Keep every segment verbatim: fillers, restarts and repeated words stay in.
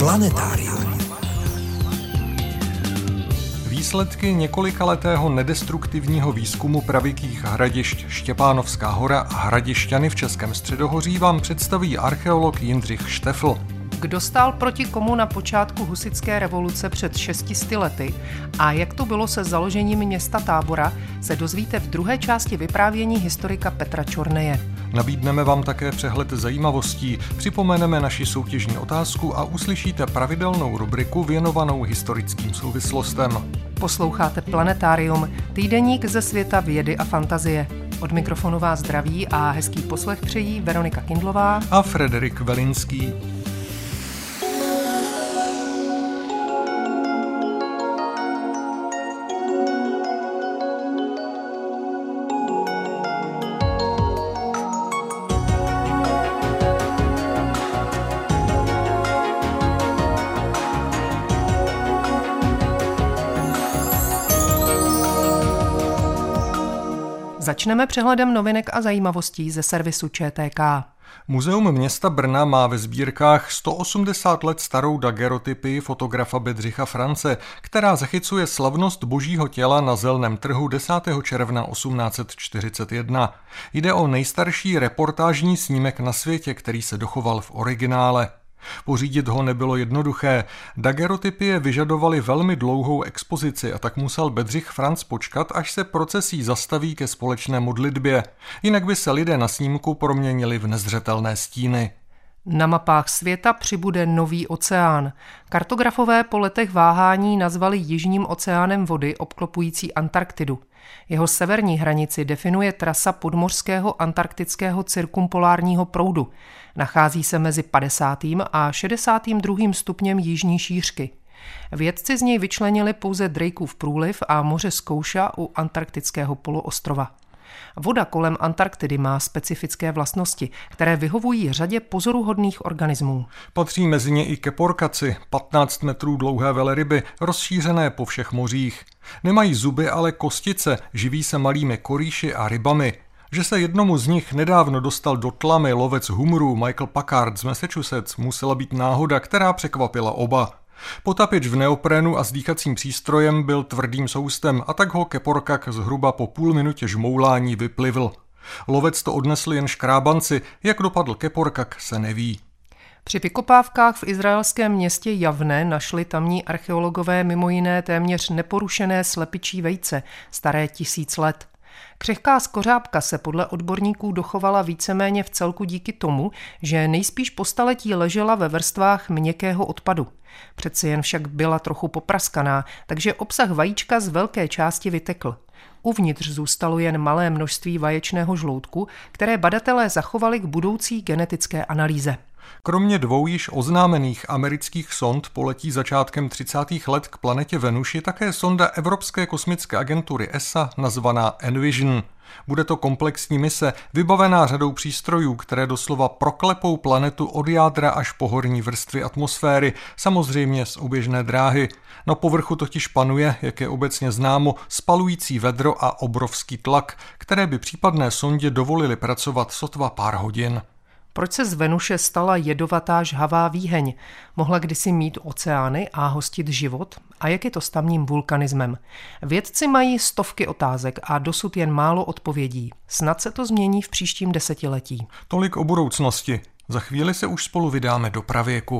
Planetárium. Výsledky několikaletého nedestruktivního výzkumu pravěkých hradišť Štěpánovská hora a Hradišťany v Českém středohoří vám představí archeolog Jindřich Štefl. Kdo stál proti komu na počátku husitské revoluce před šesti lety a jak to bylo se založením města Tábora, se dozvíte v druhé části vyprávění historika Petra Čorneje. Nabídneme vám také přehled zajímavostí, připomeneme naši soutěžní otázku a uslyšíte pravidelnou rubriku věnovanou historickým souvislostem. Posloucháte Planetárium, týdeník ze světa vědy a fantazie. Od mikrofonu vás zdraví a hezký poslech přejí Veronika Kindlová a Frederik Velinský. Začneme přehledem novinek a zajímavostí ze servisu Č T K. Muzeum města Brna má ve sbírkách sto osmdesát let starou dagerotypii fotografa Bedřicha France, která zachycuje slavnost božího těla na Zelném trhu desátého června osmnáct set čtyřicet jedna. Jde o nejstarší reportážní snímek na světě, který se dochoval v originále. Pořídit ho nebylo jednoduché. Dagerotypie vyžadovaly velmi dlouhou expozici a tak musel Bedřich Franc počkat, až se procesí zastaví ke společné modlitbě. Jinak by se lidé na snímku proměnili v nezřetelné stíny. Na mapách světa přibude nový oceán. Kartografové po letech váhání nazvali Jižním oceánem vody obklopující Antarktidu. Jeho severní hranici definuje trasa podmořského antarktického cirkumpolárního proudu. Nachází se mezi padesátým a šedesátým druhým stupněm jižní šířky. Vědci z něj vyčlenili pouze Drakeův průliv a moře Zkouša u antarktického poloostrova. Voda kolem Antarktidy má specifické vlastnosti, které vyhovují řadě pozoruhodných organismů. Patří mezi ně i keporkaci, patnáct metrů dlouhé velryby, rozšířené po všech mořích. Nemají zuby, ale kostice, živí se malými korýši a rybami. Že se jednomu z nich nedávno dostal do tlamy lovec humrů Michael Packard z Massachusetts, musela být náhoda, která překvapila oba. Potapič v neoprénu a s dýchacím přístrojem byl tvrdým soustem a tak ho keporkak zhruba po půl minutě žmoulání vyplivl. Lovec to odnesl jen škrábanci, jak dopadl keporkak, se neví. Při vykopávkách v izraelském městě Javne našli tamní archeologové mimo jiné téměř neporušené slepičí vejce, staré tisíc let. Křehká skořápka se podle odborníků dochovala víceméně v celku díky tomu, že nejspíš po staletí ležela ve vrstvách měkkého odpadu. Přeci jen však byla trochu popraskaná, takže obsah vajíčka z velké části vytekl. Uvnitř zůstalo jen malé množství vaječného žloutku, které badatelé zachovali k budoucí genetické analýze. Kromě dvou již oznámených amerických sond poletí začátkem třicátých let k planetě Venuši také sonda Evropské kosmické agentury E S A nazvaná Envision. Bude to komplexní mise, vybavená řadou přístrojů, které doslova proklepou planetu od jádra až po horní vrstvy atmosféry, samozřejmě z oběžné dráhy. Na povrchu totiž panuje, jak je obecně známo, spalující vedro a obrovský tlak, které by případné sondě dovolily pracovat sotva pár hodin. Proč se z Venuše stala jedovatá žhavá výheň? Mohla kdysi mít oceány a hostit život? A jak je to s tamním vulkanismem? Vědci mají stovky otázek a dosud jen málo odpovědí. Snad se to změní v příštím desetiletí. Tolik o budoucnosti. Za chvíli se už spolu vydáme do pravěku.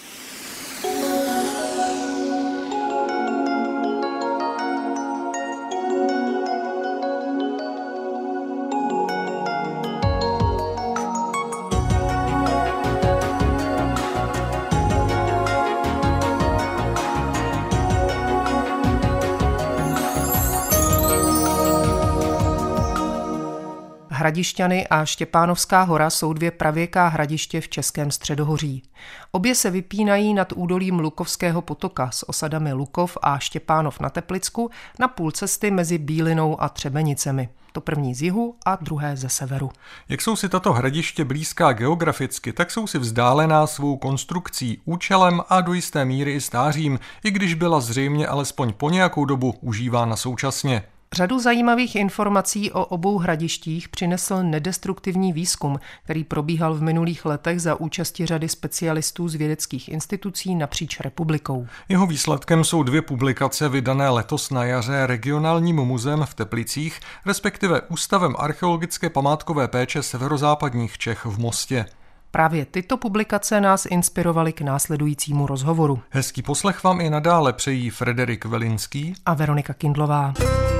Hradišťany a Štěpánovská hora jsou dvě pravěká hradiště v Českém středohoří. Obě se vypínají nad údolím Lukovského potoka s osadami Lukov a Štěpánov na Teplicku na půl cesty mezi Bílinou a Třebenicemi. To první z jihu a druhé ze severu. Jak jsou si tato hradiště blízká geograficky, tak jsou si vzdálená svou konstrukcí, účelem a do jisté míry i stářím, i když byla zřejmě alespoň po nějakou dobu užívána současně. Řadu zajímavých informací o obou hradištích přinesl nedestruktivní výzkum, který probíhal v minulých letech za účasti řady specialistů z vědeckých institucí napříč republikou. Jeho výsledkem jsou dvě publikace vydané letos na jaře Regionálním muzeem v Teplicích, respektive Ústavem archeologické památkové péče severozápadních Čech v Mostě. Právě tyto publikace nás inspirovaly k následujícímu rozhovoru. Hezký poslech vám i nadále přejí Frederik Velinský a Veronika Kindlová.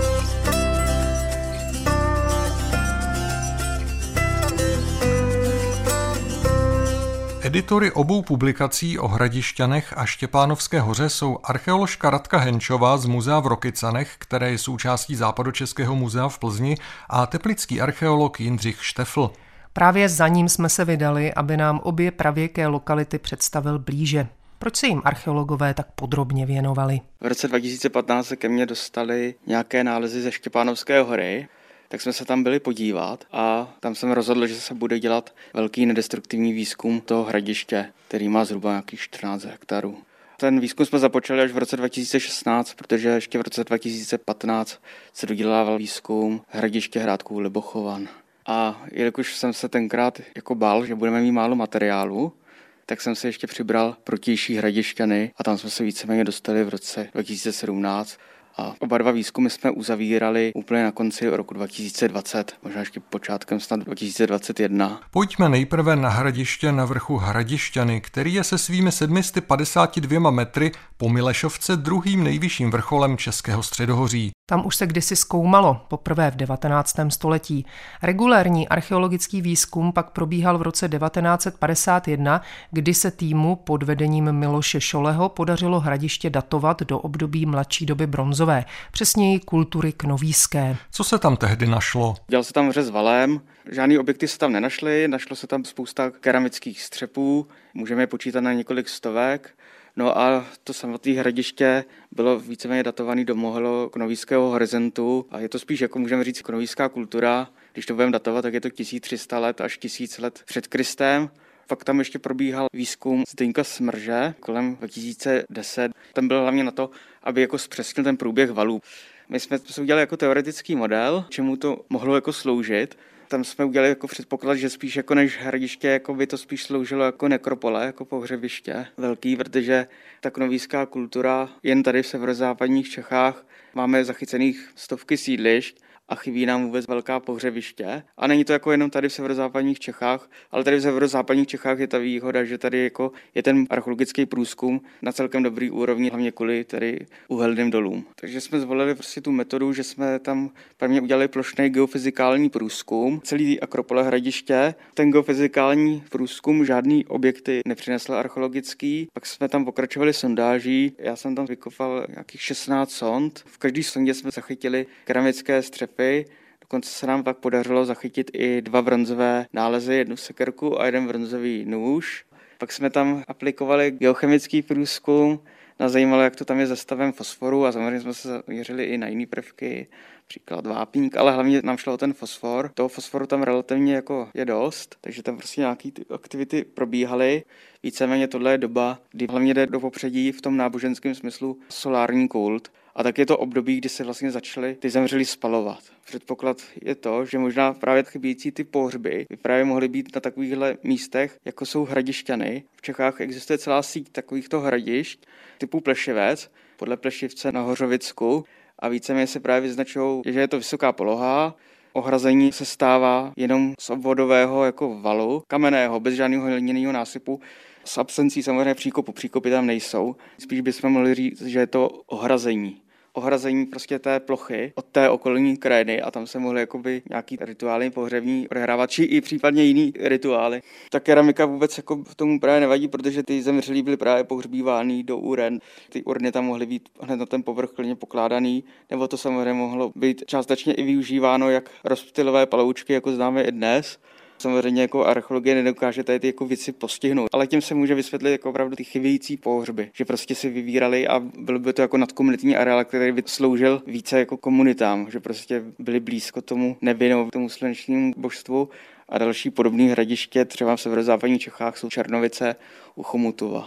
Editory obou publikací o Hradišťanech a Štěpánovské hoře jsou archeoložka Radka Henčová z muzea v Rokycanech, které je součástí Západočeského muzea v Plzni, a teplický archeolog Jindřich Štefl. Právě za ním jsme se vydali, aby nám obě pravěké lokality představil blíže. Proč se jim archeologové tak podrobně věnovali? V roce dva tisíce patnáct se ke mně dostali nějaké nálezy ze Štěpánovské hory, tak jsme se tam byli podívat a tam jsem rozhodl, že se bude dělat velký nedestruktivní výzkum toho hradiště, který má zhruba nějakých čtrnáct hektarů. Ten výzkum jsme započali až v roce dva tisíce šestnáct, protože ještě v roce dva tisíce patnáct se dodělával výzkum hradiště Hrádků Libochovan. A jelikož jsem se tenkrát jako bál, že budeme mít málo materiálu, tak jsem se ještě přibral Protější Hradišťany a tam jsme se víceméně dostali v roce dva tisíce sedmnáct. A oba dva výzkumy jsme uzavírali úplně na konci roku dva tisíce dvacet, možná ještě počátkem snad dva tisíce dvacet jedna. Pojďme nejprve na hradiště na vrchu Hradišťany, který je se svými sedm set padesát dva metry po Milešovce druhým nejvyšším vrcholem Českého středohoří. Tam už se kdysi zkoumalo, poprvé v devatenáctém století. Regulérní archeologický výzkum pak probíhal v roce devatenáct set padesát jedna, kdy se týmu pod vedením Miloše Šoleho podařilo hradiště datovat do období mladší doby bronzové, přesněji kultury knovíské. Co se tam tehdy našlo? Dělal se tam řez valem, žádný objekty se tam nenašly, našlo se tam spousta keramických střepů, můžeme je počítat na několik stovek. No a to samotné hradiště bylo víceméně datované do mohlo-knovíského horizontu a je to spíš, jako můžeme říct, knovíská kultura. Když to budeme datovat, tak je to tisíc tři sta let až tisíc let před Kristem. Pak tam ještě probíhal výzkum Zdeňka Smrže kolem dva tisíce deset. Ten byl hlavně na to, aby jako zpřesnil ten průběh valů. My jsme to udělali jako teoretický model, čemu to mohlo jako sloužit. Tam jsme udělali jako předpoklad, že spíš jako než hradiště, jako by to spíš sloužilo jako nekropole, jako pohřebiště velký, protože ta knovíská kultura jen tady v severozápadních Čechách máme zachycených stovky sídlišť a chybí nám vůbec velká pohřebiště. A není to jako jenom tady v severozápadních Čechách, ale tady v severozápadních Čechách je ta výhoda, že tady jako je ten archeologický průzkum na celkem dobrý úrovni, hlavně kvůli tady uhelným dolům. Takže jsme zvolili prostě tu metodu, že jsme tam prvně udělali plošný geofyzikální průzkum celý akropole hradiště. Ten geofyzikální průzkum žádný objekty nepřinesl archeologický, pak jsme tam pokračovali sondáží. Já jsem tam vykopal nějakých šestnáct sond. V každé sondě jsme zachytili keramické střepy. Dokonce se nám pak podařilo zachytit i dva bronzové nálezy, jednu sekerku a jeden bronzový nůž. Pak jsme tam aplikovali geochemický průzkum, nás zajímalo, jak to tam je se stavem fosforu a samozřejmě jsme se zaměřili i na jiné prvky, příklad vápník, ale hlavně nám šlo o ten fosfor. Toho fosforu tam relativně jako je dost, takže tam prostě nějaké aktivity probíhaly. Víceméně tohle je doba, kdy hlavně jde do popředí v tom náboženském smyslu solární kult. A tak je to období, kdy se vlastně začaly ty zemřelí spalovat. Předpoklad je to, že možná právě chybějící ty pohřby by právě mohly být na takovýchhle místech, jako jsou Hradišťany. V Čechách existuje celá síť takovýchto hradišť typu Plešivec, podle Plešivce na Hořovicku. A víceméně se právě vyznačují, že je to vysoká poloha. Ohrazení se stává jenom z obvodového jako valu, kamenného, bez žádného hliněného násypu. S absencí samozřejmě příkopu, příkopy tam nejsou. Spíš bychom mohli říct, že je to ohrazení. Ohrazení prostě té plochy od té okolní krajiny a tam se mohly jakoby nějaký rituály pohřební odehrávat, či i případně jiný rituály. Ta keramika vůbec jako v tomu právě nevadí, protože ty zemřelí byly právě pohřbívány do uren. Ty urny tam mohly být hned na ten povrch klidně pokládaný, nebo to samozřejmě mohlo být částečně i využíváno jak rozptylové paloučky, jako známe i dnes. Samozřejmě jako archeologie nedokáže tady ty jako věci postihnout, ale tím se může vysvětlit jako opravdu ty chybějící pohřby, že prostě si vybírali a byl by to jako nadkomunitní areál, který by sloužil více jako komunitám, že prostě byli blízko tomu nebi nebo tomu slunečnímu božstvu. A další podobné hradiště třeba v severozápadních Čechách jsou Černovice u Chomutova.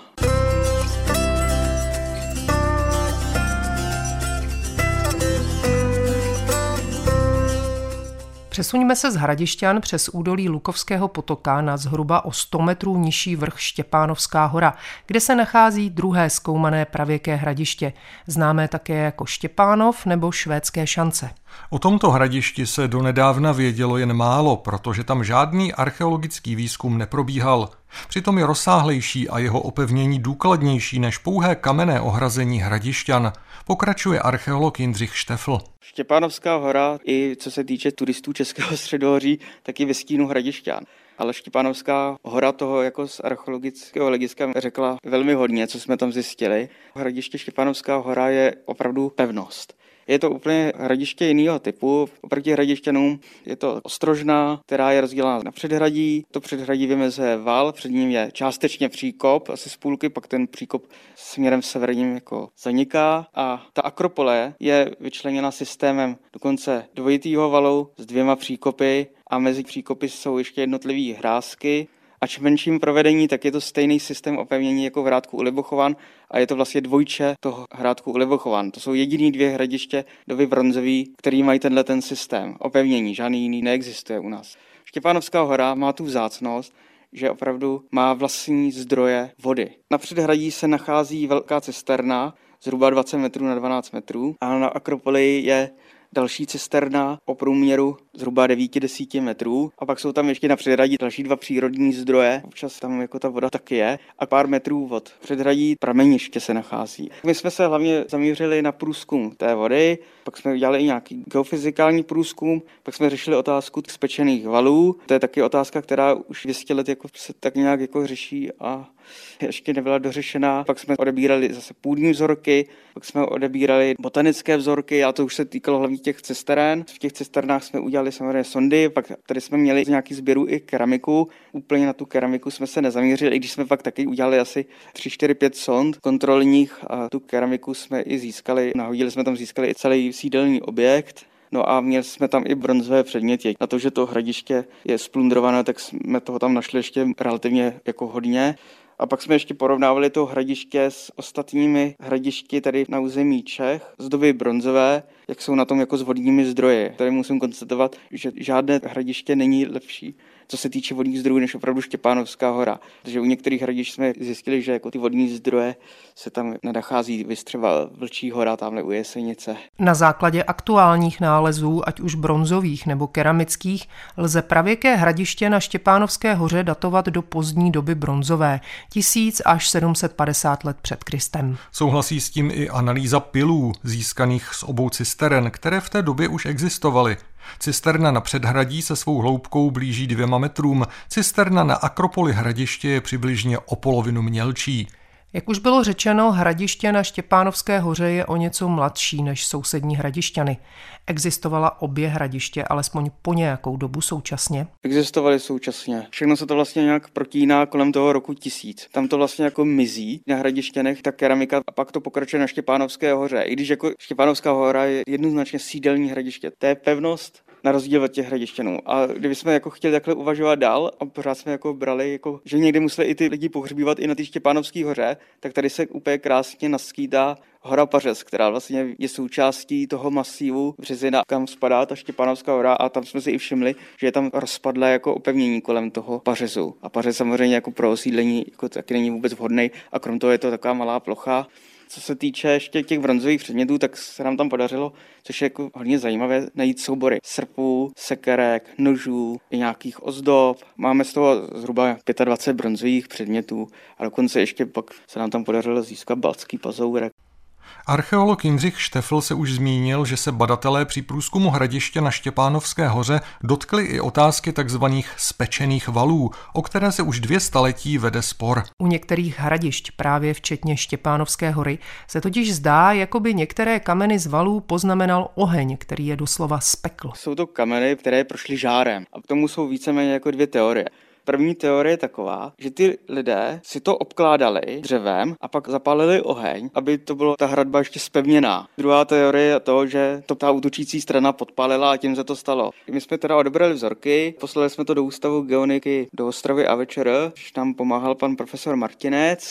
Přesuňme se z Hradišťan přes údolí Lukovského potoka na zhruba o sto metrů nižší vrch Štěpánovská hora, kde se nachází druhé zkoumané pravěké hradiště, známé také jako Štěpánov nebo Švédské šance. O tomto hradišti se donedávna vědělo jen málo, protože tam žádný archeologický výzkum neprobíhal. Přitom je rozsáhlejší a jeho opevnění důkladnější než pouhé kamenné ohrazení Hradišťan, pokračuje archeolog Jindřich Štefl. Štěpánovská hora, i co se týče turistů Českého středohoří, taky ve stínu Hradišťan. Ale Štěpánovská hora toho jako z archeologického hlediska řekla velmi hodně, co jsme tam zjistili. Hradiště Štěpánovská hora je opravdu pevnost. Je to úplně hradiště jiného typu. Oproti Hradišťanům je to ostrožna, která je rozdělána na předhradí. To předhradí vymezuje val, před ním je částečně příkop, asi z půlky, pak ten příkop směrem severním jako zaniká. A ta akropole je vyčleněna systémem dokonce dvojitýho valu s dvěma příkopy a mezi příkopy jsou ještě jednotlivé hrázky. Ač v menším provedení, tak je to stejný systém opevnění jako v hrádku u Libochovan a je to vlastně dvojče toho hrádku u Libochovan. To jsou jediný dvě hradiště doby bronzový, který mají tenhle ten systém opevnění. Žádný jiný neexistuje u nás. Štěpánovská hora má tu vzácnost, že opravdu má vlastní zdroje vody. Na předhradí se nachází velká cisterna, zhruba dvacet metrů na dvanáct metrů a na akropoli je další cisterna o průměru zhruba devět až deset metrů a pak jsou tam ještě na předhradí další dva přírodní zdroje, občas tam jako ta voda taky je a pár metrů od předhradí prameniště se nachází. My jsme se hlavně zaměřili na průzkum té vody, pak jsme udělali i nějaký geofyzikální průzkum, pak jsme řešili otázku spečených valů, to je taky otázka, která už dvě stě let jako se tak nějak jako řeší a ještě nebyla dořešená. Pak jsme odebírali zase půdní vzorky, pak jsme odebírali botanické vzorky a to už se týkalo hlavně těch cisteren. V těch cisternách jsme udělali samozřejmě sondy, pak tady jsme měli z nějakých sběrů i keramiku. Úplně na tu keramiku jsme se nezaměřili, i když jsme pak taky udělali asi tři, čtyři, pět sond kontrolních a tu keramiku jsme i získali. Nahodili jsme tam získali i celý sídelní objekt. No a měli jsme tam i bronzové předměty. Na to, že to hradiště je splundrované, tak jsme toho tam našli ještě relativně jako hodně. A pak jsme ještě porovnávali to hradiště s ostatními hradišti tady na území Čech z doby bronzové, jak jsou na tom jako s vodními zdroji. Tady musím konstatovat, že žádné hradiště není lepší, co se týče vodních zdrojů, než opravdu Štěpánovská hora. Takže u některých hradišť jsme zjistili, že jako ty vodní zdroje se tam nenachází, vystřeba Vlčí hora, tamhle u Jesenice. Na základě aktuálních nálezů, ať už bronzových nebo keramických, lze pravěké hradiště na Štěpánovské hoře datovat do pozdní doby bronzové, tisíc až sedm set padesát let před Kristem. Souhlasí s tím i analýza pilů, získaných z obou cisteren, které v té době už existovaly. Cisterna na předhradí se svou hloubkou blíží dvěma metrům, cisterna na akropoli hradiště je přibližně o polovinu mělčí. Jak už bylo řečeno, hradiště na Štěpánovské hoře je o něco mladší než sousední Hradišťany. Existovala obě hradiště alespoň po nějakou dobu současně? Existovaly současně. Všechno se to vlastně nějak protíná kolem toho roku tisíc. Tam to vlastně jako mizí na Hradišťanech, ta keramika a pak to pokračuje na Štěpánovské hoře. I když jako Štěpánovská hora je jednoznačně sídelní hradiště. To je pevnost na rozdíl od těch Hradišťanů. A kdybychom jako chtěli takhle uvažovat dál a pořád jsme jako brali, jako, že někdy museli i ty lidi pohřbívat i na té Štěpánovské hoře, tak tady se úplně krásně naskýtá hora Pařez, která vlastně je součástí toho masívu Březina, kam spadá ta Štěpánovská hora a tam jsme si i všimli, že je tam rozpadlé jako opevnění kolem toho Pařezu. A Pařez samozřejmě jako pro osídlení jako taky není vůbec vhodný a krom toho je to taková malá plocha. Co se týče ještě těch bronzových předmětů, tak se nám tam podařilo, což je jako hodně zajímavé, najít soubory srpů, sekerek, nožů, i nějakých ozdob. Máme z toho zhruba dvacet pět bronzových předmětů a dokonce ještě pak se nám tam podařilo získat baltský pazourek. Archeolog Jindřich Štefl se už zmínil, že se badatelé při průzkumu hradiště na Štěpánovské hoře dotkli i otázky tzv. Spečených valů, o které se už dvě staletí vede spor. U některých hradišť, právě včetně Štěpánovské hory, se totiž zdá, jako by některé kameny z valů poznamenal oheň, který je doslova spekl. Jsou to kameny, které prošly žárem a k tomu jsou víceméně jako dvě teorie. První teorie je taková, že ty lidé si to obkládali dřevem a pak zapálili oheň, aby to bylo ta hradba ještě zpevněná. Druhá teorie je to, že to ta útočící strana podpálila a tím se to stalo. My jsme teda odebrali vzorky, poslali jsme to do Ústavu geoniky do Ostravy a V Č R, když nám pomáhal pan profesor Martinec.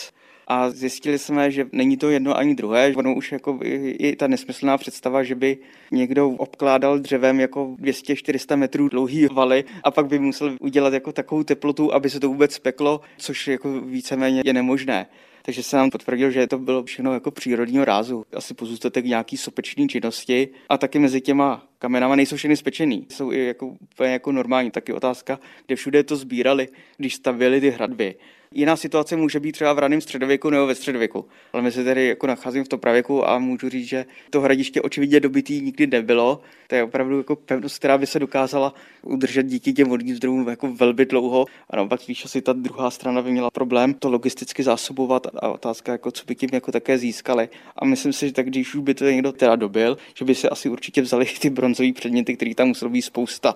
a zjistili jsme, že není to jedno ani druhé. Ono už jako je ta nesmyslná představa, že by někdo obkládal dřevem jako dvě stě až čtyři sta metrů dlouhý valy a pak by musel udělat jako takovou teplotu, aby se to vůbec speklo, což jako víceméně je nemožné. Takže se nám potvrdilo, že to bylo všechno jako přírodního rázu. Asi pozůstatek nějaký sopečné činnosti a taky mezi těma kamenama nejsou všechny spečený. Jsou i jako úplně jako normální. Taky otázka, kde všude to sbírali, když stavěli ty hradby. Jiná situace může být třeba v raném středověku nebo ve středověku. Ale my se tady jako nacházíme v tom pravěku a můžu říct, že to hradiště očividně dobytý nikdy nebylo. To je opravdu jako pevnost, která by se dokázala udržet díky těm vodním zdrojům jako velmi dlouho. A naopak spíš asi ta druhá strana by měla problém to logisticky zásobovat a otázka, jako co by tím jako také získali. A myslím si, že tak když už by to někdo teda dobil, že by se asi určitě vzali ty bronzové předměty, které tam muselo být spousta.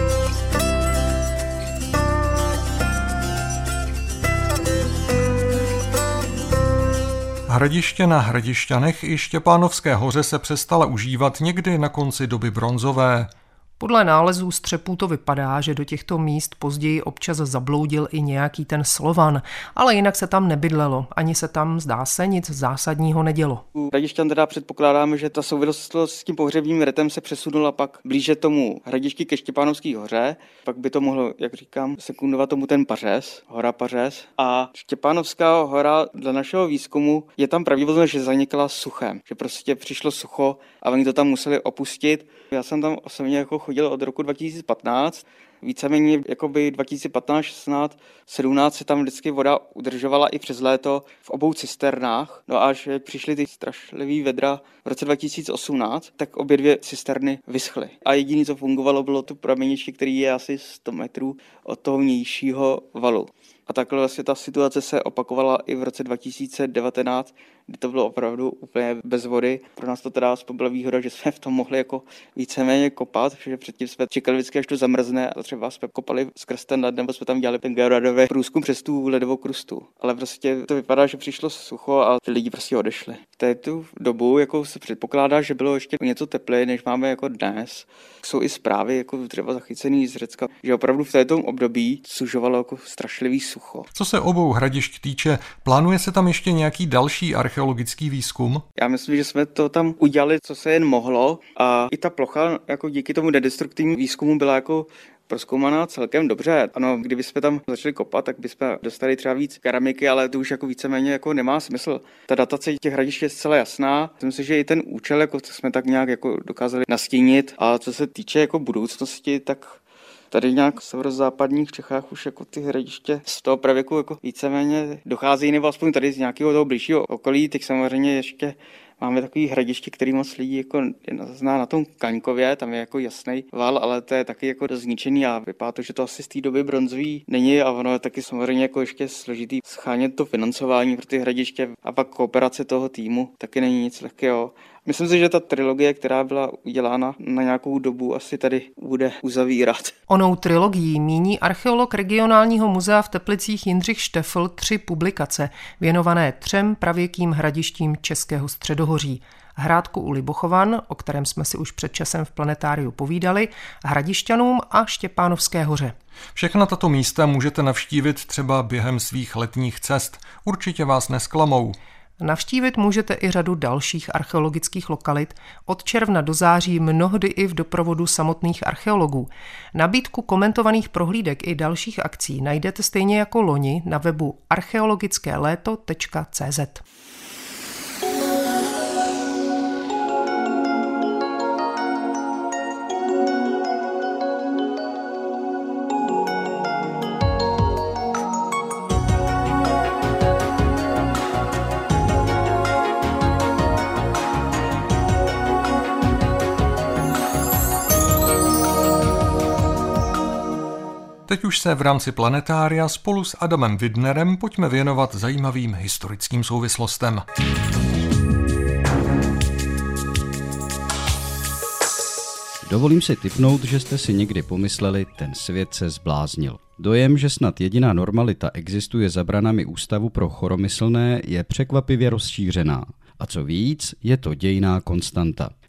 Hradiště na Hradišťanech i Štěpánovské hoře se přestala užívat někdy na konci doby bronzové. Podle nálezů střepů to vypadá, že do těchto míst později občas zabloudil i nějaký ten Slovan, ale jinak se tam nebydlelo, ani se tam, zdá se, nic zásadního nedělo. U Hradišťan teda předpokládáme, že ta souvislost s tím pohřebním rytem se přesunula pak blíže tomu hradišti ke Štěpánovské hoře, pak by to mohlo, jak říkám, sekundovat tomu ten Pařez, hora Pařez. A Štěpánovská hora dle našeho výzkumu je tam pravděpodobně, že zanikla suchem, že prostě přišlo sucho a oni to tam museli opustit. Já jsem tam osobně jako chodil od roku dva tisíce patnáct, víceméně jakoby dva tisíce patnáct, šestnáct, sedmnáct se tam vždycky voda udržovala i přes léto v obou cisternách. No a až přišly ty strašlivý vedra v roce dva tisíce osmnáct, tak obě dvě cisterny vyschly. A jediné, co fungovalo, bylo to prameniště, který je asi sto metrů od toho vnějšího valu. A takhle vlastně ta situace se opakovala i v roce dva tisíce devatenáct, kdy to bylo opravdu úplně bez vody. Pro nás to teda byla výhoda, že jsme v tom mohli jako víceméně kopat, protože předtím jsme čekali vždycky, až to zamrzne a třeba jsme kopali skrz ten led, nebo jsme tam dělali ten georadový průzkum přes tu ledovou krustu. Ale prostě to vypadá, že přišlo sucho a lidi prostě odešli. V této dobu jako se předpokládá, že bylo ještě něco tepleji, než máme jako dnes. Jsou i zprávy jako třeba zachycený z Řecka, že opravdu v této období sužovalo jako strašlivý sucho. Co se obou hradišť týče, plánuje se tam ještě nějaký další archeologický výzkum? Já myslím, že jsme to tam udělali, co se jen mohlo, a i ta plocha jako díky tomu nedestruktivnímu výzkumu byla jako prozkoumaná celkem dobře. Ano, kdyby jsme tam začali kopat, tak bychom dostali třeba víc keramiky, ale to už jako víceméně jako nemá smysl. Ta datace těch hradišť je zcela jasná. Myslím si, že i ten účel jako jsme tak nějak jako dokázali nastínit. A co se týče jako budoucnosti, tak tady nějak v severozápadních Čechách už jako ty hradiště z toho pravěku jako víceméně dochází, nebo aspoň tady z nějakého toho blížšího okolí. Teď samozřejmě ještě máme takový hradiště, který moc lidí jako zná na tom Kaňkově, tam je jako jasný val, ale to je taky jako zničený a vypadá to, že to asi z té doby bronzový není a ono je taky samozřejmě jako ještě složitý schánět to financování pro ty hradiště a pak kooperace toho týmu taky není nic lehkého. Myslím si, že ta trilogie, která byla udělána na nějakou dobu, asi tady bude uzavírat. Onou trilogií míní archeolog regionálního muzea v Teplicích Jindřich Štefl tři publikace věnované třem pravěkým hradištím Českého středohoří. Hrádku u Libochovan, o kterém jsme si už před časem v Planetáriu povídali, Hradišťanům a Štěpánovské hoře. Všechna tato místa můžete navštívit třeba během svých letních cest. Určitě vás nesklamou. Navštívit můžete i řadu dalších archeologických lokalit, od června do září mnohdy i v doprovodu samotných archeologů. Nabídku komentovaných prohlídek i dalších akcí najdete stejně jako loni na webu archeologické léto tečka cé zet. Teď už se v rámci Planetária spolu s Adamem Widnerem pojďme věnovat zajímavým historickým souvislostem. Dovolím si tipnout, že jste si někdy pomysleli, ten svět se zbláznil. Dojem, že snad jediná normalita existuje za branami Ústavu pro choromyslné, je překvapivě rozšířená. A co víc, je to dějinná konstanta.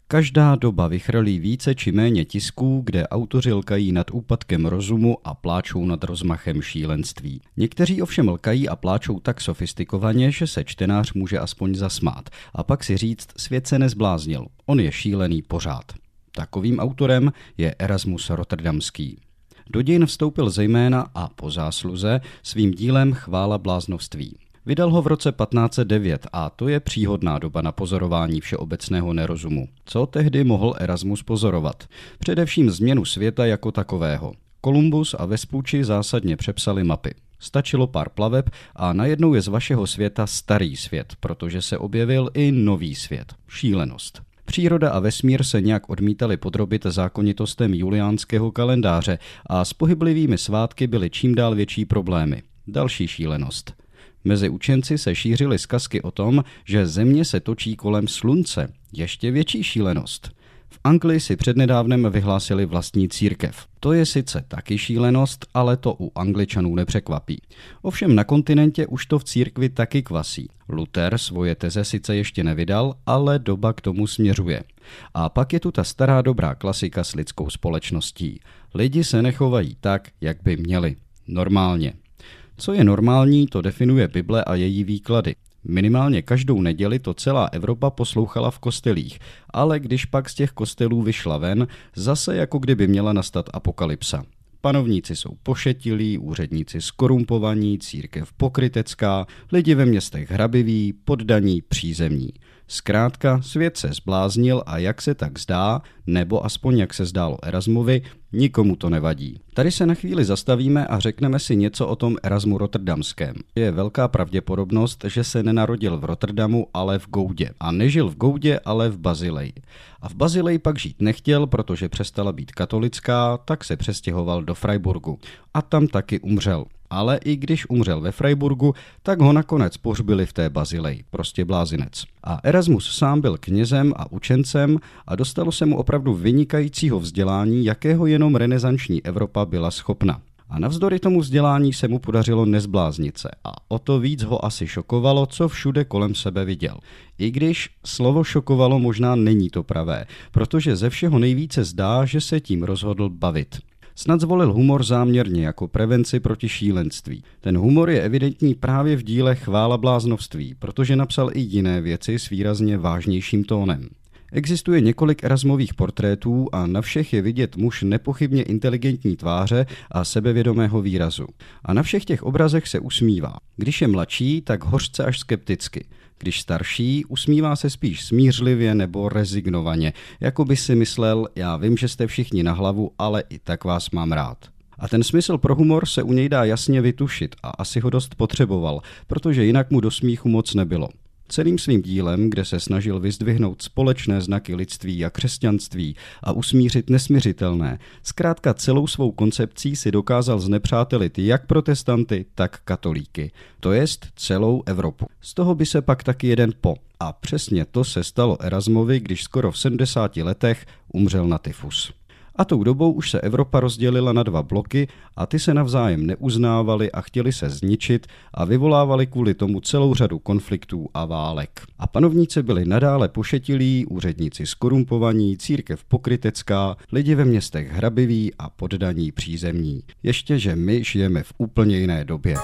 Každá doba vychrlí více či méně tisků, kde autoři lkají nad úpadkem rozumu a pláčou nad rozmachem šílenství. Někteří ovšem lkají a pláčou tak sofistikovaně, že se čtenář může aspoň zasmát a pak si říct, svět se nezbláznil, on je šílený pořád. Takovým autorem je Erasmus Rotterdamský. Do dějin vstoupil zejména a po zásluze svým dílem Chvála bláznovství. Vydal ho v roce patnáct set devět a to je příhodná doba na pozorování všeobecného nerozumu. Co tehdy mohl Erasmus pozorovat? Především změnu světa jako takového. Kolumbus a Vespucci zásadně přepsali mapy. Stačilo pár plaveb a najednou je z vašeho světa starý svět, protože se objevil i nový svět. Šílenost. Příroda a vesmír se nějak odmítali podrobit zákonitostem juliánského kalendáře a s pohyblivými svátky byly čím dál větší problémy. Další šílenost. Mezi učenci se šířily zkazky o tom, že země se točí kolem slunce. Ještě větší šílenost. V Anglii si přednedávnem vyhlásili vlastní církev. To je sice taky šílenost, ale to u Angličanů nepřekvapí. Ovšem na kontinentě už to v církvi taky kvasí. Luther svoje teze sice ještě nevydal, ale doba k tomu směřuje. A pak je tu ta stará dobrá klasika s lidskou společností. Lidi se nechovají tak, jak by měli. Normálně. Co je normální, to definuje Bible a její výklady. Minimálně každou neděli to celá Evropa poslouchala v kostelích, ale když pak z těch kostelů vyšla ven, zase jako kdyby měla nastat apokalypsa. Panovníci jsou pošetilí, úředníci skorumpovaní, církev pokrytecká, lidi ve městech hrabiví, poddaní, přízemní. Zkrátka, svět se zbláznil a jak se tak zdá, nebo aspoň jak se zdálo Erasmovi, nikomu to nevadí. Tady se na chvíli zastavíme a řekneme si něco o tom Erasmu Rotterdamském. Je velká pravděpodobnost, že se nenarodil v Rotterdamu, ale v Goudě. A nežil v Goudě, ale v Bazileji. A v Bazileji pak žít nechtěl, protože přestala být katolická, tak se přestěhoval do Freiburgu. A tam taky umřel. Ale i když umřel ve Freiburgu, tak ho nakonec pohřbili v té Bazileji, prostě blázinec. A Erasmus sám byl knězem a učencem a dostalo se mu opravdu vynikajícího vzdělání, jakého jenom renesanční Evropa byla schopna. A navzdory tomu vzdělání se mu podařilo nezbláznit se a o to víc ho asi šokovalo, co všude kolem sebe viděl. I když slovo šokovalo možná není to pravé, protože ze všeho nejvíce zdá, že se tím rozhodl bavit. Snad zvolil humor záměrně jako prevenci proti šílenství. Ten humor je evidentní právě v díle Chvála bláznovství, protože napsal i jiné věci s výrazně vážnějším tónem. Existuje několik Erasmových portrétů a na všech je vidět muž nepochybně inteligentní tváře a sebevědomého výrazu. A na všech těch obrazech se usmívá. Když je mladší, tak hořce až skepticky. Když starší, usmívá se spíš smířlivě nebo rezignovaně, jako by si myslel, já vím, že jste všichni na hlavu, ale i tak vás mám rád. A ten smysl pro humor se u něj dá jasně vytušit a asi ho dost potřeboval, protože jinak mu do smíchu moc nebylo. Celým svým dílem, kde se snažil vyzdvihnout společné znaky lidství a křesťanství a usmířit nesmířitelné, zkrátka celou svou koncepcí si dokázal znepřátelit jak protestanty, tak katolíky, to jest celou Evropu. Z toho by se pak taky jeden po. A přesně to se stalo Erasmovi, když skoro v sedmdesáti letech umřel na tyfus. A tou dobou už se Evropa rozdělila na dva bloky a ty se navzájem neuznávali a chtěli se zničit a vyvolávali kvůli tomu celou řadu konfliktů a válek. A panovníci byli nadále pošetilí, úředníci skorumpovaní, církev pokrytecká, lidi ve městech hrabiví a poddaní přízemní. Ještě, že my žijeme v úplně jiné době.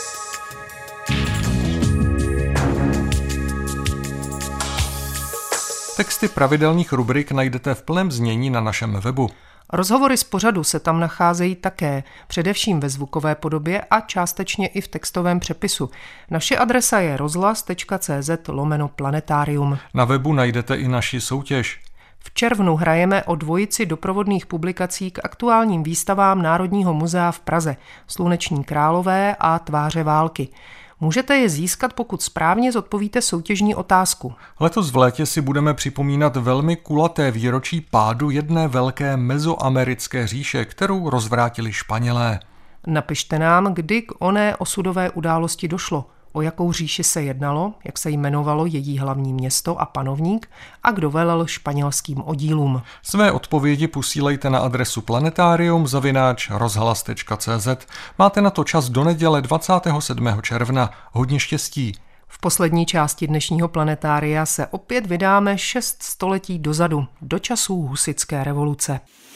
Texty pravidelných rubrik najdete v plném znění na našem webu. Rozhovory z pořadu se tam nacházejí také, především ve zvukové podobě a částečně i v textovém přepisu. Naše adresa je rozhlas.cz lomeno planetarium. Na webu najdete i naši soutěž. V červnu hrajeme o dvojici doprovodných publikací k aktuálním výstavám Národního muzea v Praze, Sluneční králové a Tváře války. Můžete je získat, pokud správně zodpovíte soutěžní otázku. Letos v létě si budeme připomínat velmi kulaté výročí pádu jedné velké mezoamerické říše, kterou rozvrátili Španělé. Napište nám, kdy k oné osudové události došlo, o jakou říši se jednalo, jak se jmenovalo její hlavní město a panovník a kdo velel španělským oddílům. Své odpovědi posílejte na adresu planetarium zavináč rozhlas tečka cé zet. Máte na to čas do neděle dvacátého sedmého června. Hodně štěstí. V poslední části dnešního planetária se opět vydáme šest století dozadu, do časů husitské revoluce.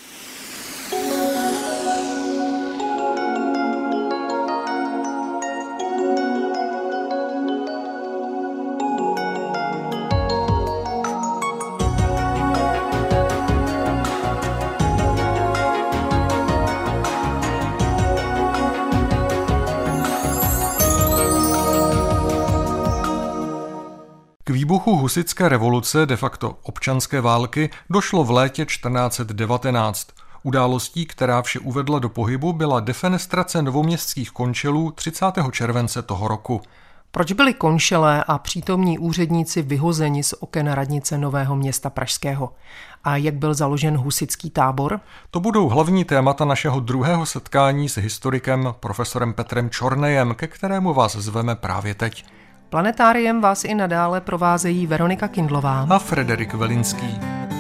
K výbuchu husitské revoluce, de facto občanské války, došlo v létě čtrnáct set devatenáct. Událostí, která vše uvedla do pohybu, byla defenestrace novoměstských končelů třicátého července toho roku. Proč byli konšelé a přítomní úředníci vyhozeni z oken radnice Nového Města pražského? A jak byl založen husitský tábor? To budou hlavní témata našeho druhého setkání s historikem profesorem Petrem Čornejem, ke kterému vás zveme právě teď. Planetáriem vás i nadále provázejí Veronika Kindlová a Frederik Velinský.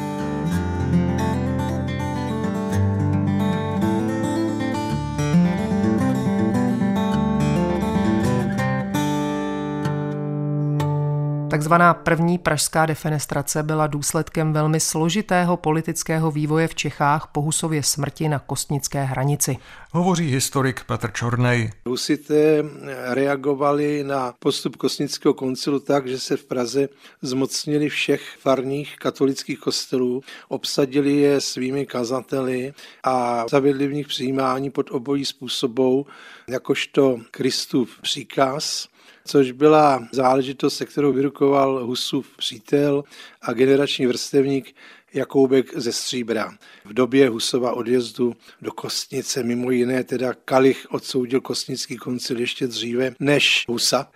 Takzvaná první pražská defenestrace byla důsledkem velmi složitého politického vývoje v Čechách po Husově smrti na Kostnické hranici. Hovoří historik Petr Čornej. Husité reagovali na postup Kostnického koncilu tak, že se v Praze zmocnili všech farních katolických kostelů, obsadili je svými kazateli a zavedli v nich přijímání pod obojí způsobou, jakožto Kristův příkaz, což byla záležitost, se kterou vyrukoval Husův přítel a generační vrstevník Jakoubek ze Stříbra. V době Husova odjezdu do Kostnice mimo jiné teda Kalich odsoudil Kostnický koncil ještě dříve než Husa.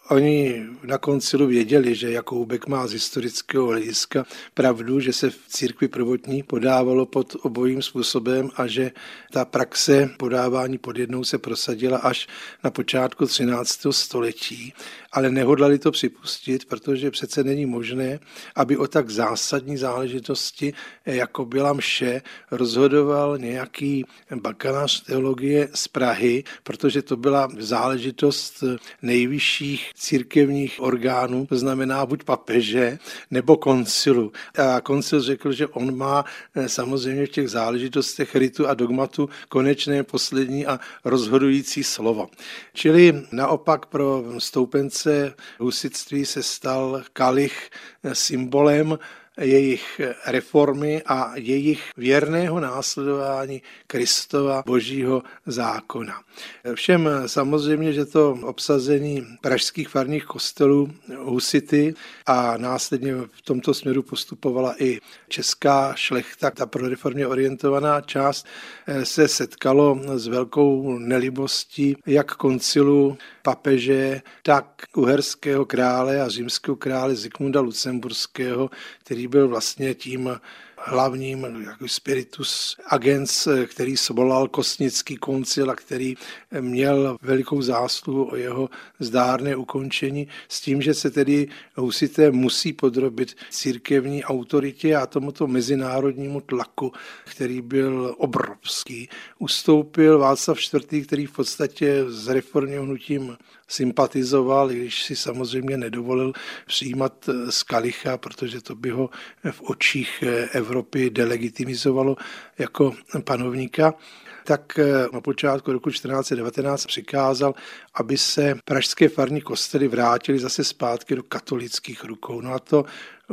Oni na koncilu věděli, že Jakoubek má z historického hlediska pravdu, že se v církvi prvotní podávalo pod obojím způsobem a že ta praxe podávání pod jednou se prosadila až na počátku třináctého století, ale nehodlali to připustit, protože přece není možné, aby o tak zásadní záležitosti, jako byla mše, rozhodoval nějaký bakalář teologie z Prahy, protože to byla záležitost nejvyšších církevních orgánů, to znamená buď papeže nebo koncilu. A koncil řekl, že on má samozřejmě v těch záležitostech ritu a dogmatu konečné, poslední a rozhodující slovo. Čili naopak pro stoupence husitství se stal Kalich symbolem jejich reformy a jejich věrného následování Kristova božího zákona. Všem samozřejmě, že to obsazení pražských farních kostelů husity a následně v tomto směru postupovala i česká šlechta, ta proreformně orientovaná část, se setkalo s velkou nelibostí jak koncilu papeže, tak uherského krále a římského krále Zikmunda Lucemburského, který byl vlastně tím hlavním jako spiritus agens, který svolal Kostnický koncil a který měl velikou zásluhu o jeho zdárné ukončení, s tím, že se tedy husité musí podrobit církevní autoritě a tomuto mezinárodnímu tlaku, který byl obrovský. Ustoupil Václav čtvrtý., který v podstatě s reformním hnutím sympatizoval, i když si samozřejmě nedovolil přijímat z Kalicha, protože to by ho v očích Evropy delegitimizovalo jako panovníka, tak na počátku roku čtrnáct set devatenáct přikázal, aby se pražské farní kostely vrátily zase zpátky do katolických rukou. No a to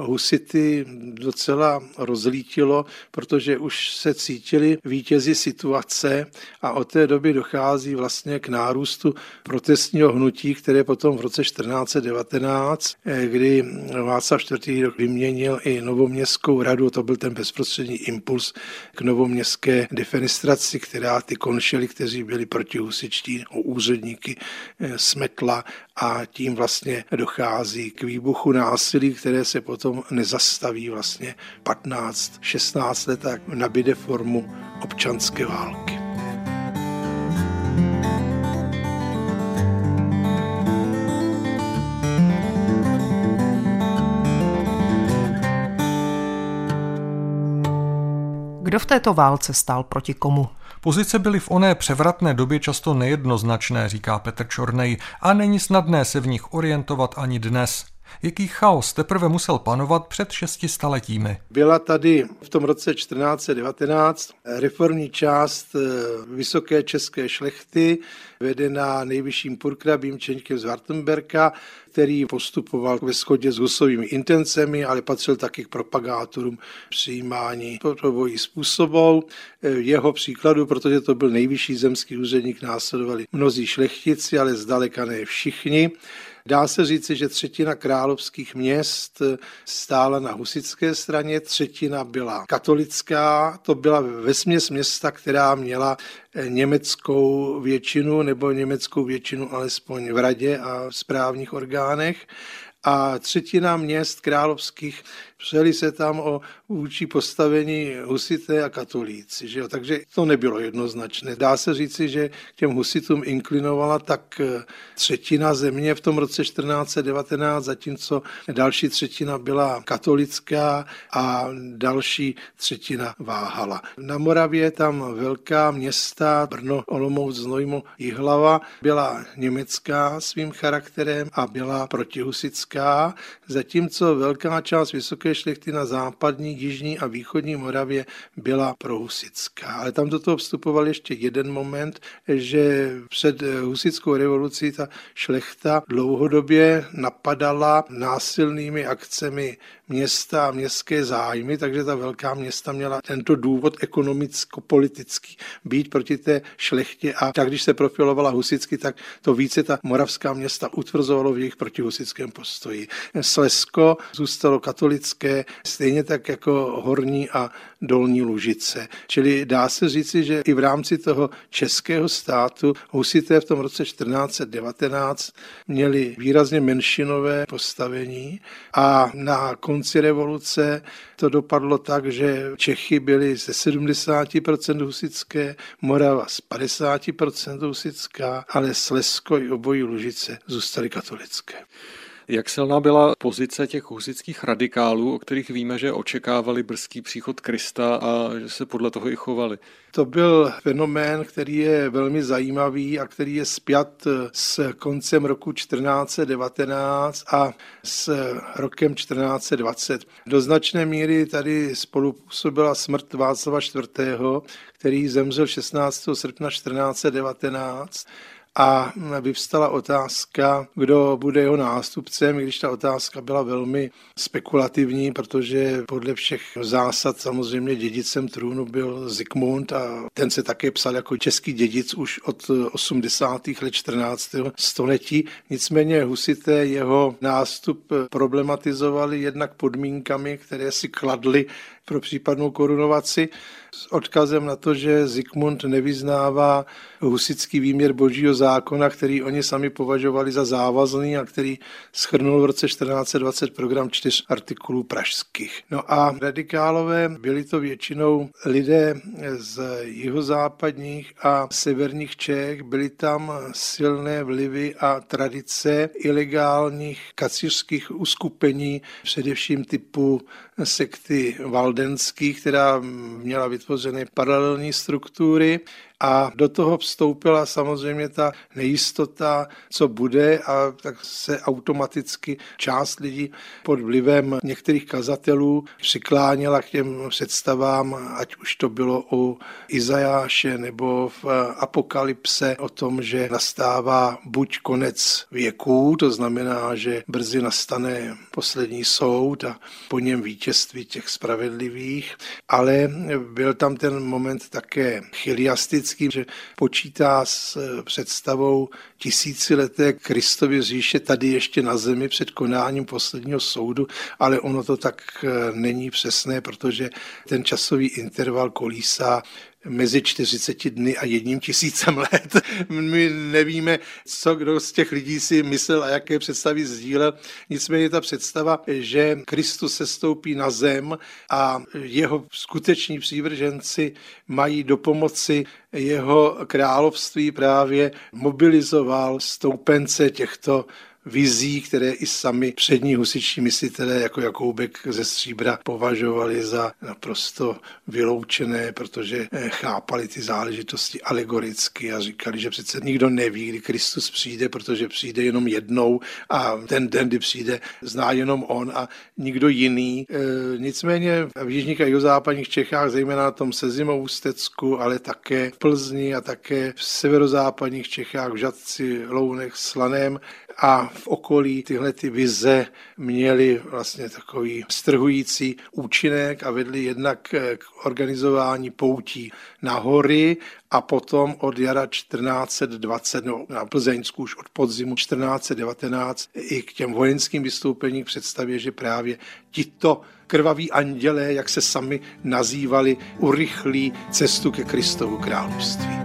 husity docela rozlítilo, protože už se cítili vítězi situace a od té doby dochází vlastně k nárůstu protestního hnutí, které potom v roce čtrnáct set devatenáct, kdy Václav čtvrtý. vyměnil i novoměstskou radu, to byl ten bezprostřední impuls k novoměstské defenestraci, která ty konšely, kteří byli protihusičtí, úředníky smetla a tím vlastně dochází k výbuchu násilí, které se potom nezastaví vlastně patnáct šestnáct let a nabíde formu občanské války. Kdo v této válce stál proti komu? Pozice byly v oné převratné době často nejednoznačné, říká Petr Čornej, a není snadné se v nich orientovat ani dnes. Jaký chaos teprve musel panovat před šesti staletími. Byla tady v tom roce čtrnáct set devatenáct reformní část vysoké české šlechty, vedená nejvyšším purkrabím Čeňkem z Wartenberka, který postupoval ve shodě s Husovými intencemi, ale patřil taky k propagátorům přijímání dvojí způsobou. Jeho příkladu, protože to byl nejvyšší zemský úředník, následovali mnozí šlechtici, ale zdaleka ne všichni. Dá se říci, že třetina královských měst stála na husitské straně, třetina byla katolická. To byla vesměs města, která měla německou většinu nebo německou většinu alespoň v radě a v správních orgánech. A třetina měst královských přeli se tam o vůči postavení husité a katolíci. Že jo? Takže to nebylo jednoznačné. Dá se říci, že k těm husitům inklinovala tak třetina země v tom roce čtrnáct set devatenáct, zatímco další třetina byla katolická a další třetina váhala. Na Moravě tam velká města, Brno, Olomouc, Znojmo, Jihlava, byla německá svým charakterem a byla protihusitská, zatímco velká část vysoké šlechty na západní, jižní a východní Moravě byla prohusitská. Ale tam do toho vstupoval ještě jeden moment, že před husitskou revolucí ta šlechta dlouhodobě napadala násilnými akcemi města a městské zájmy, takže ta velká města měla tento důvod ekonomicko-politický být proti té šlechtě a tak, když se profilovala husitsky, tak to více ta moravská města utvrzovalo v jejich protihusitském postoji. Slezsko zůstalo katolické, stejně tak jako Horní a Dolní Lužice. Čili dá se říci, že i v rámci toho českého státu husité v tom roce čtrnáct set devatenáct měli výrazně menšinové postavení a na konci revoluce to dopadlo tak, že Čechy byli ze sedmdesát procent husitské, Morava z padesát procent husitská, ale Slezsko i obojí Lužice zůstaly katolické. Jak silná byla pozice těch husitských radikálů, o kterých víme, že očekávali brzký příchod Krista a že se podle toho i chovali? To byl fenomén, který je velmi zajímavý a který je spjat s koncem roku čtrnáct set devatenáct a s rokem čtrnáct set dvacet. Do značné míry tady spolupůsobila smrt Václava čtvrtého., který zemřel šestnáctého srpna čtrnáct set devatenáct. A vyvstala otázka, kdo bude jeho nástupcem, i když ta otázka byla velmi spekulativní, protože podle všech zásad samozřejmě dědicem trůnu byl Zikmund a ten se také psal jako český dědic už od osmdesátých let čtrnáctého století. Nicméně husité jeho nástup problematizovali jednak podmínkami, které si kladli pro případnou korunovaci s odkazem na to, že Zikmund nevyznává husitský výměr božího zákona, který oni sami považovali za závazný a který shrnul v roce čtrnáct set dvacet program čtyř artikulů pražských. No a radikálové byli to většinou lidé z jihozápadních a severních Čech, byly tam silné vlivy a tradice ilegálních kacířských uskupení, především typu sekty valdenský, která měla vytvořené paralelní struktury. A do toho vstoupila samozřejmě ta nejistota, co bude, a tak se automaticky část lidí pod vlivem některých kazatelů přikláněla k těm představám, ať už to bylo u Izajáše nebo v Apokalypse o tom, že nastává buď konec věků, to znamená, že brzy nastane poslední soud a po něm vítězství těch spravedlivých, ale byl tam ten moment také chiliastický, že počítá s představou tisícileté Kristovy říše tady ještě na zemi před konáním posledního soudu, ale ono to tak není přesné, protože ten časový interval kolísá mezi čtyřiceti dny a jedním tisícem let. My nevíme, co kdo z těch lidí si myslel a jaké představy sdílel. Nicméně ta představa, že Kristus sestoupí na zem a jeho skuteční přívrženci mají do pomoci jeho království právě mobilizoval stoupence těchto vizí, které i sami přední husitští myslitelé jako Jakoubek ze Stříbra považovali za naprosto vyloučené, protože chápali ty záležitosti alegoricky a říkali, že přece nikdo neví, kdy Kristus přijde, protože přijde jenom jednou a ten den, kdy přijde, zná jenom on a nikdo jiný. E, nicméně v jižních a jihozápadních Čechách, zejména na tom Sezimoustecku, ale také v Plzni a také v severozápadních Čechách, v Žatci, Lounech, Slaném a v okolí tyhle ty vize měly vlastně takový strhující účinek a vedly jednak k organizování poutí na hory a potom od jara čtrnáct dvacet, no, na Plzeňsku už od podzimu čtrnáct devatenáct i k těm vojenským vystoupením k představě, že právě tito krvaví andělé, jak se sami nazývali, urychlí cestu ke Kristovu království.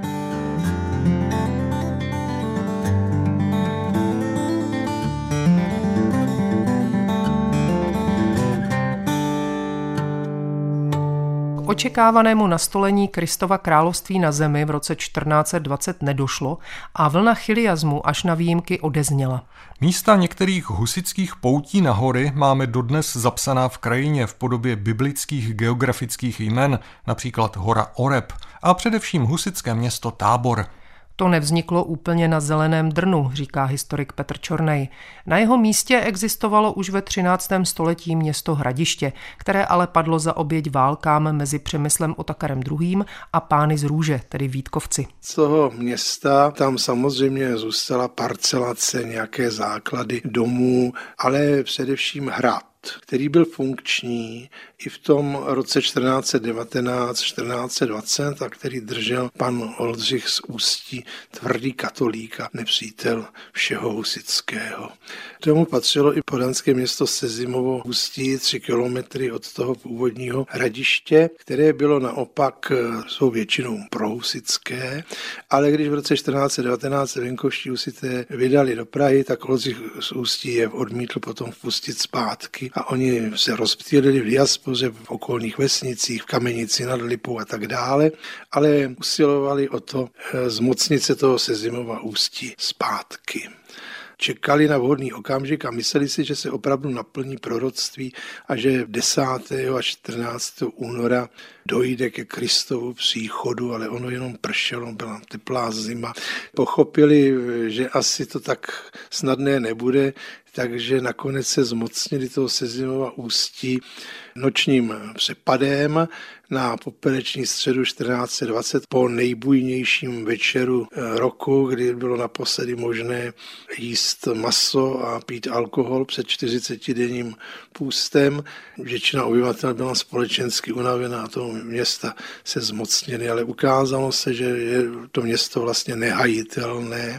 Očekávanému nastolení Kristova království na zemi v roce čtrnáct dvacet nedošlo a vlna chiliasmu až na výjimky odezněla. Místa některých husitských poutí na hory máme dodnes zapsaná v krajině v podobě biblických geografických jmen, například hora Oreb a především husitské město Tábor. To nevzniklo úplně na zeleném drnu, říká historik Petr Čornej. Na jeho místě existovalo už ve třináctém století město Hradiště, které ale padlo za oběť válkám mezi Přemyslem Otakarem druhým. a pány z Růže, tedy Vítkovci. Z toho města tam samozřejmě zůstala parcelace, nějaké základy domů, ale především hrad, který byl funkční i v tom roce čtrnáct devatenáct, čtrnáct dvacet a který držel pan Oldřich z Ústí, tvrdý katolík a nepřítel všeho husitského. K tomu patřilo i podanské město Sezimovo Ústí, tři kilometry od toho původního Hradiště, které bylo naopak jsou většinou prohusitské, ale když v roce čtrnáct devatenáct venkovští husité vydali do Prahy, tak Oldřich z Ústí je odmítl potom vpustit zpátky a oni se rozptýlili v diaspoře v okolních vesnicích, v Kamenici nad Lipou a tak dále, ale usilovali o to zmocnit se toho Sezimova Ústí zpátky. Čekali na vhodný okamžik a mysleli si, že se opravdu naplní proroctví a že desátého a čtrnáctého února dojde ke Kristovu příchodu, ale ono jenom pršelo, byla teplá zima. Pochopili, že asi to tak snadné nebude, takže nakonec se zmocnili toho Sezimova Ústí nočním přepadem na popereční středu čtrnáct dvacet po nejbujnějším večeru roku, kdy bylo naposledy možné jíst maso a pít alkohol před čtyřicetidenním půstem. Většina obyvatel byla společensky unavená a toho města se zmocnili, ale ukázalo se, že je to město vlastně nehajitelné,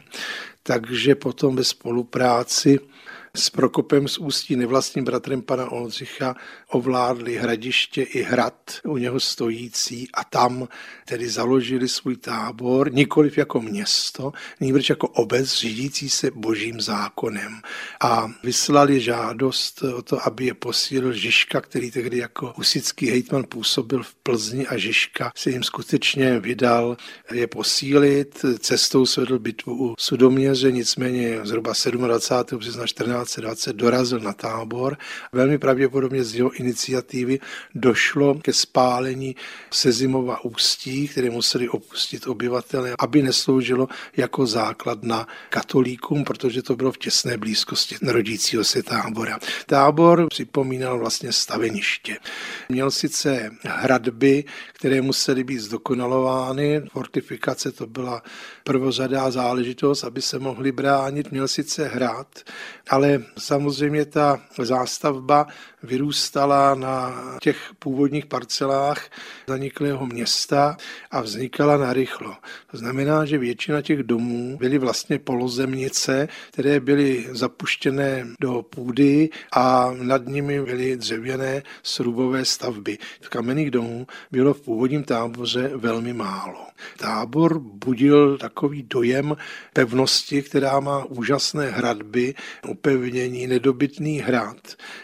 takže potom ve spolupráci s Prokopem z Ústí, nevlastním bratrem pana Oldřicha, ovládli Hradiště i hrad u něho stojící a tam tedy založili svůj tábor, nikoliv jako město, nýbrž jako obec řídící se božím zákonem. A vyslali žádost o to, aby je posílil Žižka, který tehdy jako husitský hejtman působil v Plzni a Žižka se jim skutečně vydal je posílit. Cestou svedl bitvu u Sudoměře, nicméně zhruba dvacátého sedmého března čtrnáct dvacet dorazil na Tábor. Velmi pravděpodobně z jeho iniciativy došlo ke spálení Sezimova Ústí, které museli opustit obyvatele, aby nesloužilo jako základna katolíkům, protože to bylo v těsné blízkosti rodícího se Tábora. Tábor připomínal vlastně staveniště. Měl sice hradby, které musely být zdokonalovány, fortifikace to byla prvořadá záležitost, aby se mohli bránit, měl sice hrad, ale samozřejmě ta zástavba vyrůstala na těch původních parcelách zaniklého města a vznikala narychlo. To znamená, že většina těch domů byly vlastně polozemnice, které byly zapuštěné do půdy a nad nimi byly dřevěné srubové stavby. V kamenných domů bylo v původním Táboře velmi málo. Tábor budil takový dojem pevnosti, která má úžasné hradby, upevnění, nedobytný hrad,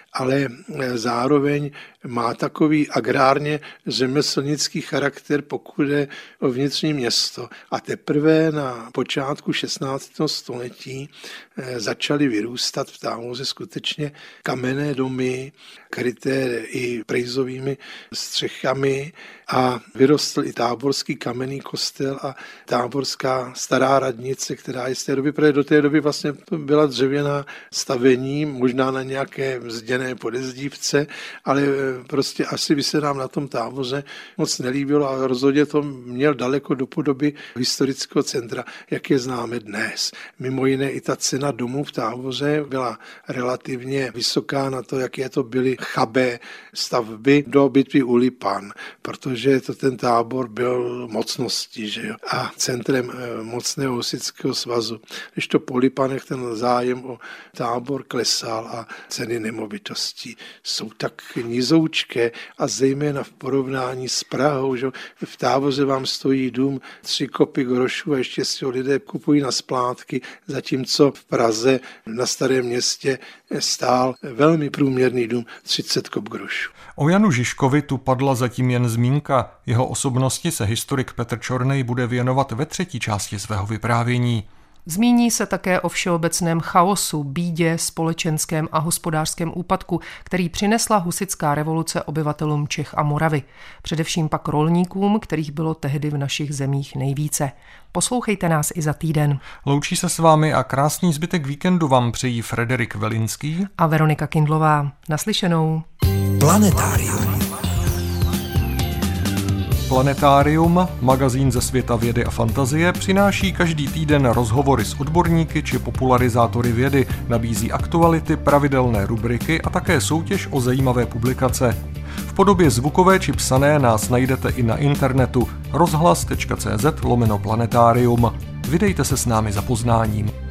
ale zároveň má takový agrárně řemeslnický charakter, pokud je o vnitřní město. A teprve na počátku šestnáctého století začaly vyrůstat v Táboře skutečně kamenné domy, kryté i prejzovými střechami, a vyrostl i táborský kamenný kostel a táborská stará radnice, která je z té doby, protože do té doby vlastně byla dřevěná stavení, možná na nějaké zděné podezdívce, ale prostě asi by se nám na tom Táboře moc nelíbilo a rozhodně to měl daleko do podoby historického centra, jak je známe dnes. Mimo jiné i ta cena domů v Táboře byla relativně vysoká na to, jaké to byly chabé stavby do bitvy u Lipan, protože to ten Tábor byl mocností, že jo, a centrem mocného husitského svazu. Když to po Lipanech ten zájem o Tábor klesal a ceny nemovitostí jsou tak nizoučké a zejména v porovnání s Prahou, že v Táboře vám stojí dům tři kopy grošů a ještě si ho lidé kupují na splátky, zatímco v Praze na Starém Městě stál velmi průměrný dům třicet kop grošů. O Janu Žižkovi tu padla zatím jen zmínka. Jeho osobnosti se historik Petr Čornej bude věnovat ve třetí části svého vyprávění. Zmíní se také o všeobecném chaosu, bídě, společenském a hospodářském úpadku, který přinesla husitská revoluce obyvatelům Čech a Moravy. Především pak rolníkům, kterých bylo tehdy v našich zemích nejvíce. Poslouchejte nás i za týden. Loučí se s vámi a krásný zbytek víkendu vám přejí Frederik Velinský a Veronika Kindlová. Naslyšenou. Planetárium. Planetárium, magazín ze světa vědy a fantazie, přináší každý týden rozhovory s odborníky či popularizátory vědy, nabízí aktuality, pravidelné rubriky a také soutěž o zajímavé publikace. V podobě zvukové či psané nás najdete i na internetu rozhlas tečka cé zet lomeno planetárium. Vydejte se s námi za poznáním.